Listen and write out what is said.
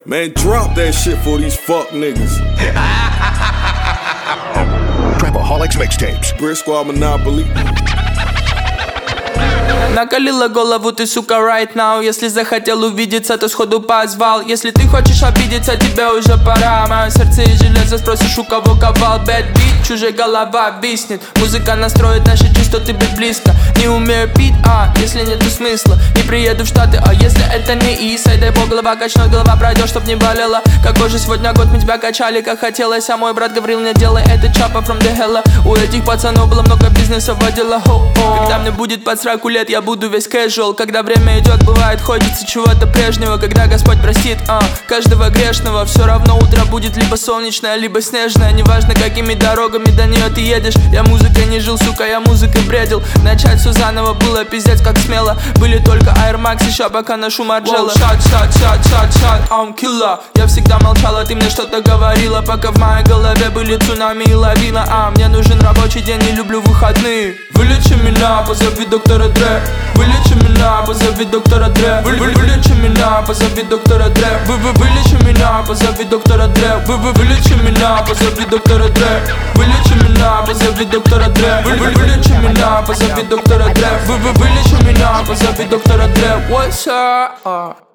Man, drop that shit for these fuck niggas. Trapaholics Mixtapes. Brick Squad Monopoly. Накалила голову ты, сука, right now. Если захотел увидеться, то сходу позвал. Если ты хочешь обидеться, тебе уже пора. Мое сердце из железа, спросишь, у кого ковал. Bad beat, чужая голова виснет. Музыка настроит наши частоты быть близко. Не умею пить, если нету смысла. Не приеду в Штаты, если это не Исай. Дай бог, голова качнет, голова пройдет, чтоб не болела. Какой же сегодня год, мы тебя качали, как хотелось. А мой брат говорил, не делай это, чапа from the hell. У этих пацанов было много бизнеса, водила хо-хо. Когда мне будет под 40 лет, я буду весь casual. Когда время идет, бывает, хочется чего-то прежнего. Когда Господь простит каждого грешного, все равно утро будет либо солнечное, либо снежное. Неважно, какими дорогами до нее ты едешь. Я музыкой не жил, сука, я музыкой бредил. Начать все заново было пиздец как смело. Были только Air Max, еще пока ношу Марджелло. Шат, I'm killer. Я всегда молчала, ты мне что-то говорила. Пока в моей голове были цунами и лавина. Мне нужен рабочий день, не люблю выходные. Вылечи меня, позови доктора Дре. Вылечи меня, позови доктора Дре. Вылечи меня, позови доктора Дре. Вылечи меня, позови доктора Дре. Вылечи меня, позови доктора Дре. Вылечи меня, позови доктора Дре. Вылечи меня, позови доктора Дре. Вылечи меня, позови доктора Дре. What's up?